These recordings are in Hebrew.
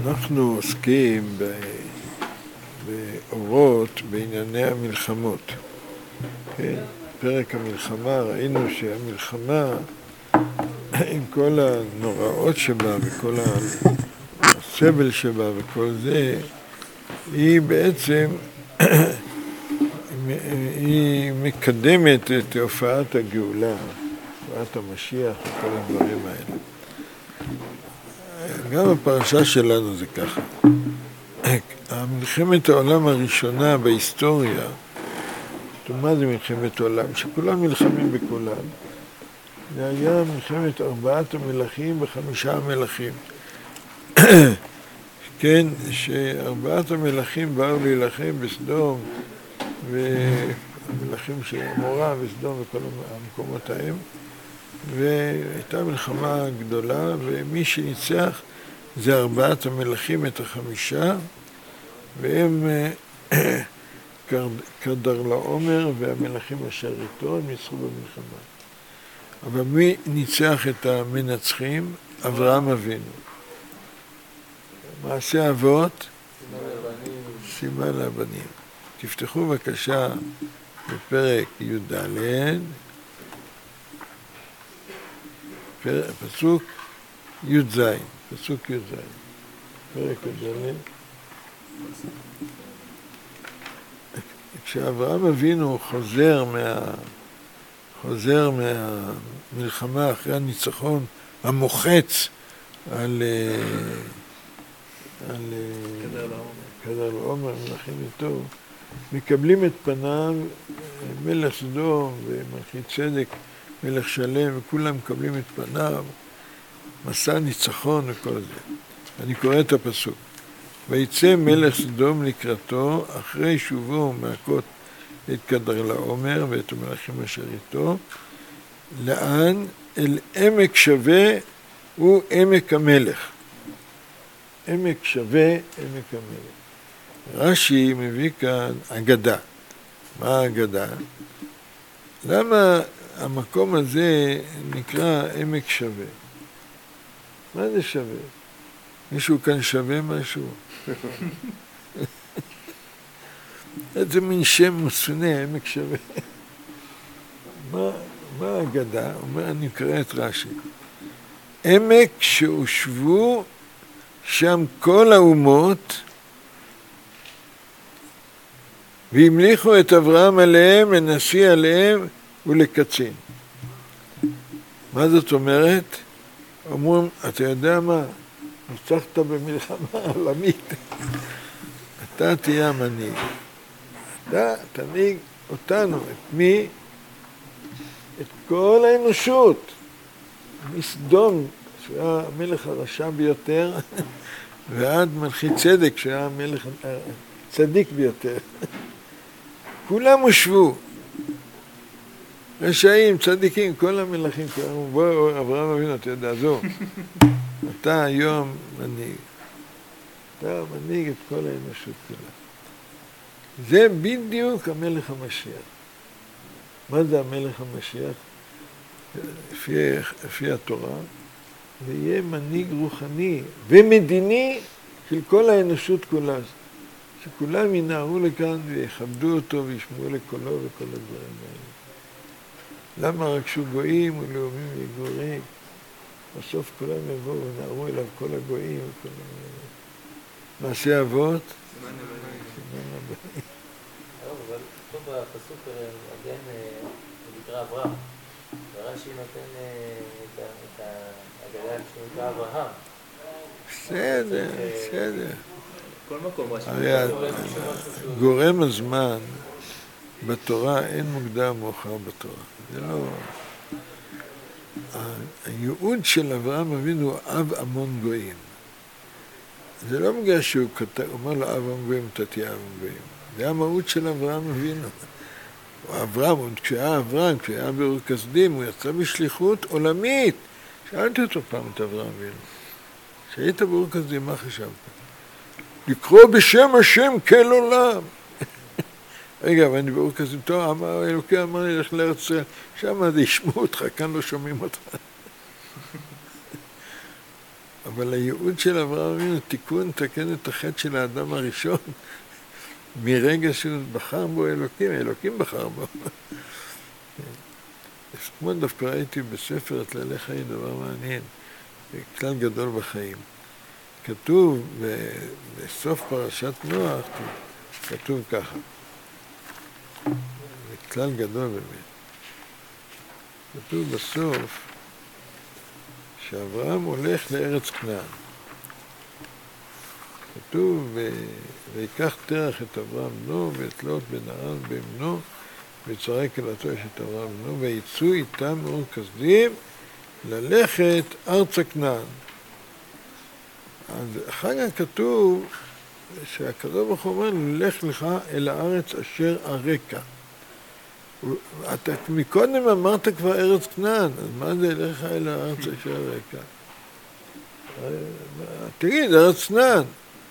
אנחנו עוסקים באורות בענייני המלחמות. כן? פרק המלחמה, ראינו שהמלחמה עם כל הנוראות שבה וכל הסבל שבה וכל זה, היא בעצם היא מקדמת את הופעת הגאולה, הופעת המשיח וכל הדברים האלה. גם הפרשה שלנו זה ככה. מלחמת העולם הראשונה בהיסטוריה, מה זה מלחמת העולם? שכולם נלחמים בכולם. זה היה מלחמת 4 המלכים ו5 המלכים. כן, ש4 המלכים באו להילחם בסדום, והמלכים של עמורה וסדום וכל המקומות ההם, והייתה מלחמה גדולה, ומי שניצח זה 4 המלכים את ה5, והם כדרלעומר והמלכים אשר איתו, הם ניצחו במלחמה. אבל מי ניצח את המנצחים? אברהם אבינו. מעשה אבות, סימן לבנים. תפתחו בבקשה בפרק י"ד, פסוק י"ז, פסוק י"ז, פרק י"ד. כשאברהם אבינו חוזר מהמלחמה אחרי הניצחון המוחץ על כדרלעומר, מלכים איתו, מקבלים את פניו מלך סדום ומלכי צדק, מלך שלם, וכולם מקבלים את פניו, מסע ניצחון וכל זה. אני קורא את הפסוק. ויצא מלך סדום לקראתו, אחרי שובו מהכות את כדרלעומר ואת המלכים אשר איתו, לאן? אל עמק שווה הוא עמק המלך. עמק שווה, עמק המלך. רש"י מביא כאן אגדה. מה האגדה? למה המקום הזה נקרא עמק שווה? מה זה שווה? מישהו כאן שווה משהו? זה מין שם מוסונה, עמק שווה. מה האגדה? אני קורא את רש"י. עמק שהושבו שם כל האומות והמליכו את אברהם עליהם, לנשיא עליהם ולקצין. מה זאת אומרת? אומרים, אתה יודע מה? ניצחת במלחמה עולמית. אתה תהיה המנהיג. אתה תנהיג אותנו. את מי? את כל האנושות. מסדום, שהיה המלך הרשע ביותר, ועד מלכי צדק, שהיה המלך הצדיק ביותר. כולם הושבו. רשעים, צדיקים, כל המלכים, בואו, אברהם אבינו, אתה יודע, זו. אתה היום מנהיג. אתה מנהיג את כל האנושות כולה. זה בדיוק המלך המשיח. מה זה המלך המשיח? לפי התורה, ויהיה מנהיג רוחני ומדיני של כל האנושות כולה. שכולם ינערו לכאן ויכבדו אותו וישמעו לקולו וכל הדברים האלה. למה רכשו גויים ולאומים וגורים? בסוף כולם יבואו ונערו אליו כל הגויים וכל מעשה אבות. סימן לבנים. אבל פה בפסוק מגן נקרא אברהם. ורש"י נותן את ההגדה שנקרא אברהם. בסדר, בסדר. כל מקום הרי גורם הזמן בתורה אין מוקדם מאוחר בתורה. זה לא... הייעוד של אברהם אבינו הוא אב המון גויים. זה לא בגלל שהוא אומר לו אב המון גויים, אתה תהיה אב המון גויים. זה המהות של אברהם אבינו. כשהיה באור כשדים, הוא יצא בשליחות עולמית. שאלתי אותו פעם את אברהם אבינו. כשהיית באור כשדים, מה חשבת? לקרוא בשם השם כל עולם. רגע, ואני באור כשדים, טוב, אלוקי אמר לי, לך לארץ ישראל, שם ישמעו אותך, כאן לא שומעים אותך. אבל הייעוד של אברהם אבינו, תיקון, תקן את החטא של האדם הראשון, מרגע שהוא בחר בו אלוקים, אלוקים בחר בו. כמו דווקא ראיתי בספר "טללי חיים", דבר מעניין, כלל גדול בחיים. כתוב בסוף פרשת נוח, כתוב ככה, זה כלל גדול באמת. כתוב בסוף שאברהם הולך לארץ כנען. כתוב, ויקח תרח את אברהם בנו, ואת לוט בן הרן בנו, ויצרה כלתו אשת אברהם בנו, ויצאו איתם מאור כשדים ללכת ארצה כנען. אז אחר כך כתוב שהקדוש ברוך הוא אומר, לך לך אל הארץ אשר אראך. אתה מקודם אמרת כבר ארץ כנען, אז מה זה לך אל הארץ אשר אראך? תגיד, ארץ כנען.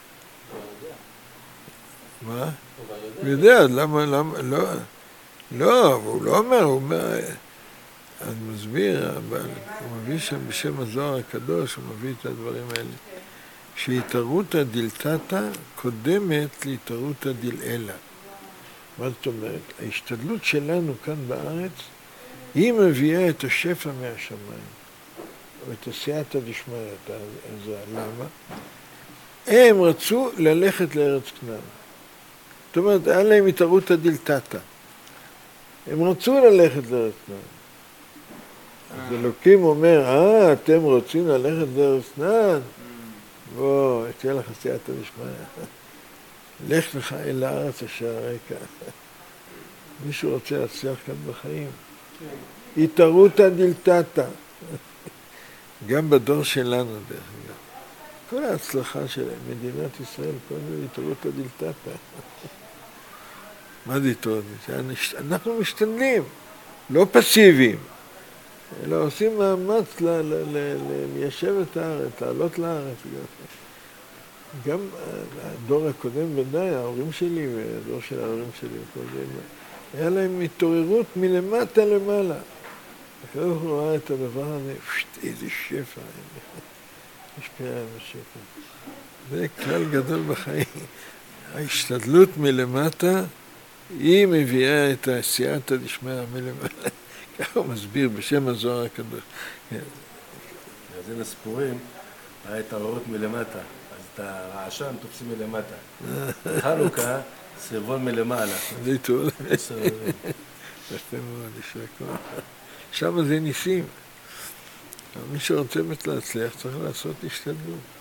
מה? הוא יודע, למה, לא, הוא לא אומר, הוא אומר, אז מסביר, אבל הוא מביא שם בשם הזוהר הקדוש, הוא מביא את הדברים האלה. שהתערותא דלתתא קודמת להתערותא דלעילא. מה זאת אומרת? ההשתדלות שלנו כאן בארץ, היא מביאה את השפע מהשמיים, או את הסייעתא דשמיא, את העזרה. למה? הם רצו ללכת לארץ כנען. זאת אומרת, היה להם התערותא דלתתא. הם רצו ללכת לארץ כנען. אז אלוקים אומר, אתם רוצים ללכת לארץ כנען? בוא, תהיה לך סייעתא דשמיא. לך לך אל הארץ אשר אראך. מישהו רוצה להצליח כאן בחיים. התערותא דלתתא. גם בדור שלנו, דרך אגב. כל ההצלחה של מדינת ישראל, כל זה התערותא דלתתא. מה זה התערותא דלתתא? אנחנו משתדלים, לא פסיביים, אלא עושים מאמץ ליישב את הארץ, לעלות לארץ. גם הדור הקודם ודאי, ההורים שלי והדור של ההורים שלי, היה להם התעוררות מלמטה למעלה. הקדוש ברוך הוא ראה את הדבר הזה, איזה שפע, השפיע על השפע. זה כלל גדול בחיים. ההשתדלות מלמטה, היא מביאה את הסייעתא דשמיא מלמעלה. ככה הוא מסביר בשם הזוהר הקדוש. אז אין הספורים, היה התעוררות מלמטה. את הרעשן תופסים מלמטה. חנוכה, סרבון מלמעלה. זה טוב. יפה מאוד, ישר כוח. שם זה ניסים. מי שרוצה להצליח צריך לעשות השתדלות.